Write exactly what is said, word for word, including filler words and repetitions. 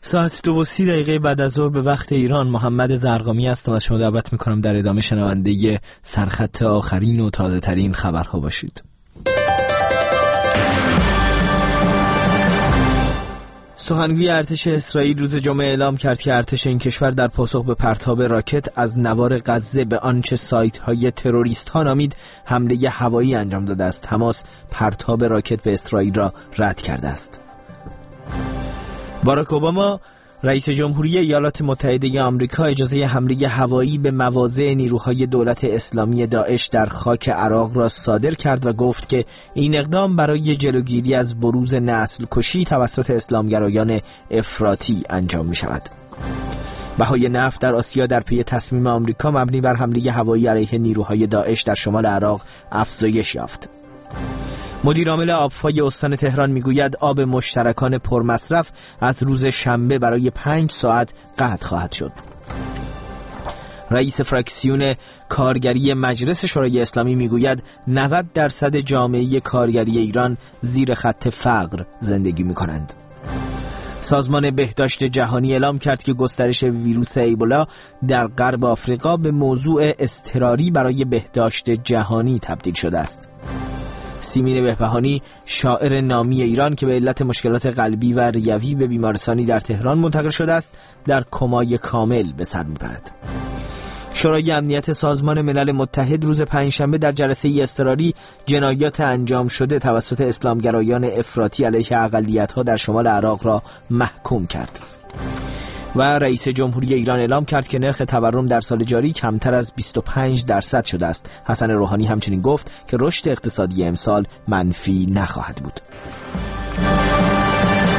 ساعت دو و سی دقیقه بعد از ظهر به وقت ایران، محمد زرقامی هستم. از شما دعوت میکنم در ادامه شنونده سرخط آخرین و تازه ترین خبرها باشید. سخنگوی ارتش اسرائیل روز جمعه اعلام کرد که ارتش این کشور در پاسخ به پرتاب راکت از نوار غزه به آنچه سایت‌های تروریست ها نامید حمله هوایی انجام داده است. حماس پرتاب راکت به اسرائیل را رد کرده است. باراک اوباما رئیس جمهوری ایالات متحده آمریکا اجازه حمله هوایی به مواضع نیروهای دولت اسلامی داعش در خاک عراق را صادر کرد و گفت که این اقدام برای جلوگیری از بروز نسل کشی توسط اسلامگرایان افراطی انجام می شود. بهای نفت در آسیا در پی تصمیم آمریکا مبنی بر حمله هوایی علیه نیروهای داعش در شمال عراق افزایش یافت. مدیر عامل آبفای استان تهران میگوید آب مشترکان پرمصرف از روز شنبه برای پنج ساعت قطع خواهد شد. رئیس فراکسیون کارگری مجلس شورای اسلامی میگوید نود درصد جامعه کارگری ایران زیر خط فقر زندگی میکنند. سازمان بهداشت جهانی اعلام کرد که گسترش ویروس ایبولا در غرب آفریقا به موضوع اضطراری برای بهداشت جهانی تبدیل شده است. سیمین بهبهانی، شاعر نامی ایران که به علت مشکلات قلبی و ریوی به بیمارستانی در تهران منتقل شده است، در کمای کامل به سر میبرد. شورای امنیت سازمان ملل متحد روز پنجشنبه در جلسه اضطراری جنایات انجام شده توسط اسلامگرایان افراطی علیه اقلیت‌ها در شمال عراق را محکوم کرد. و رئیس جمهوری ایران اعلام کرد که نرخ تورم در سال جاری کمتر از بیست و پنج درصد شده است. حسن روحانی همچنین گفت که رشد اقتصادی امسال منفی نخواهد بود.